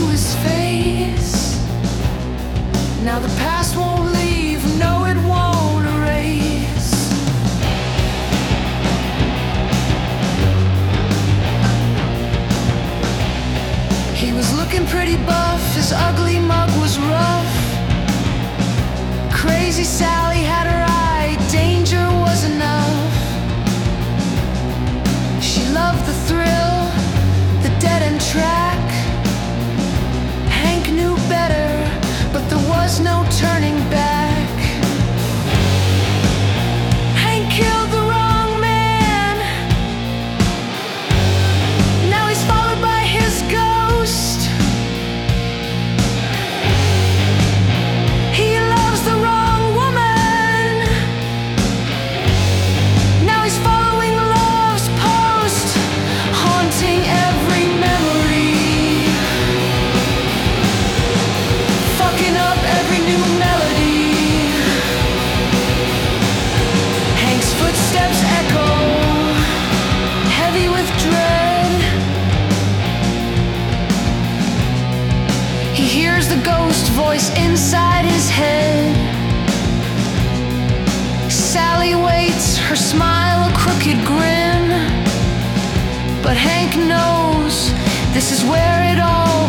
his face. Now the past won't leave, no it won't erase. He was looking pretty buff, his ugly mug was rough. Crazy Sally had her eye, danger was enough. She loved the thrill, the dead-end track. Hank knew better, but there was no turning back. Hank killed the wrong man. Now he's followed by his ghost. He loves the wrong woman. Now he's following love's post, haunting every memory, fucking up every new melody. Hank's footsteps echo, heavy with dread. He hears the ghost voice inside his head. Sally waits, her smile a crooked grin. But Hank knows this is where it all